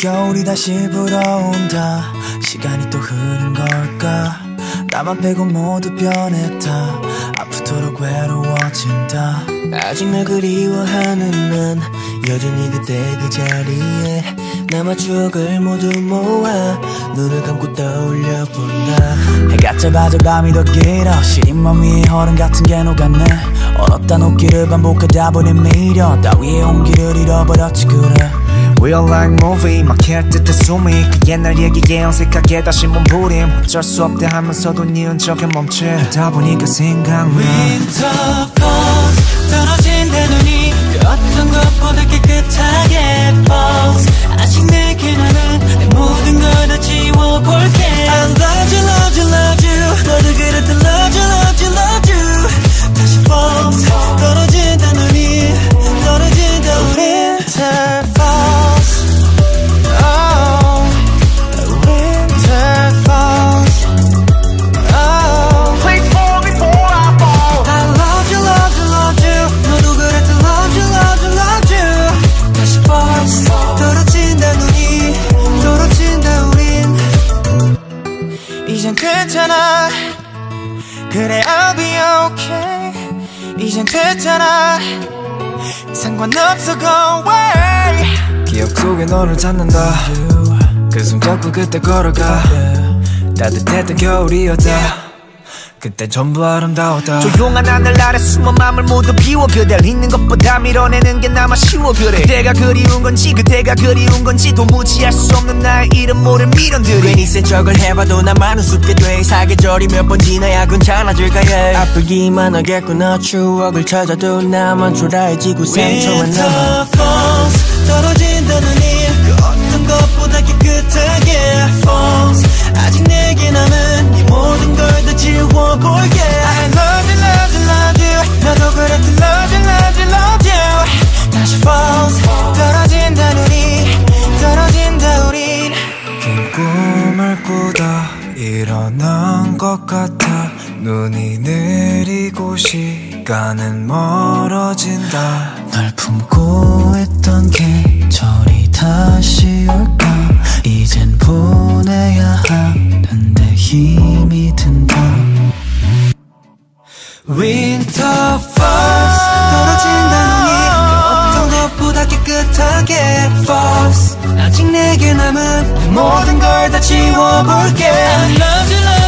겨울이 다시 불어온다. 시간이 또 흐른 걸까. 나만 빼고 모두 변했다. 아프도록 외로워진다. 아직 날 그리워하는 난 여전히 그때 그 자리에 남아 추억을 모두 모아 눈을 감고 떠올려본다. 해가 짧아져 밤이 더 길어. 시린 맘 위에 얼음 같은 게 녹았네. 얼었다 녹기를 반복하다 보니 미련 따위의 온기를 잃어버렸지 그래. We all like movie 막힐 듯한 숨이 그 옛날 얘기에 어색하게 다시 몸부림 어쩔 수 없대 하면서도 네 흔적에 멈추다 보니까 생각나. Winter falls 떨어진다 눈이 그 어떤 것보다 깨끗하게 falls. 아직 내게 남은 내 모든 걸 다 지워볼게. I love you love you love you 너도 그랬던 love you love you love you. 다시 falls 떨어진다 눈이 떨어진다 우리. Winter falls oh winter falls oh Please fall before I fall. I love you love you love you 너도 그랬던 love you love you love you. 다시 falls 떨어진다 눈이 떨어진다 우린. 이젠 괜찮아 그래 I'll be okay. 이젠 됐잖아 상관없어 go away. 기억 속에 너를 찾는다. 그 손잡고 그때 걸어가. 따뜻했던 겨울이었다. 그때 전부 아름다웠다. 조용한 하늘 아래 숨은 맘을 모두 비워. 그댈 잊는 것보다 밀어내는 게 나만 쉬워. 그래 그대가 그리운 건지 그대가 그리운 건지 도무지 알 수 없는 나의 이름 모를 미련들이. 괜히 센 척을 해봐도 나만 우습게 돼. 사계절이 몇 번 지나야 괜찮아질까 해. 아프기만 하겠구나. 추억을 찾아도 나만 초라해지고 상처만 남아. Winter falls 떨어진다 눈이 그 어떤 것보다 깨끗하게 falls. 아직 내게 남은 이 모든 걸 다 지워볼게. I love you love you love you 너도 그랬던 love you love you love you. 다시 falls 떨어진다 눈이 떨어진다 우린. 긴 꿈을 꾸다 일어난 것 같아. 눈이 내리고 시간은 멀어진다. 널 품고 있던 계절이 다시 올까. 이젠 보내야 하는데 힘이 든다. Winter falls 떨어진다 눈이 그 어떤 것보다 깨끗하게 falls. 아직 내게 남은 모든 걸 다 지워볼게. I love you love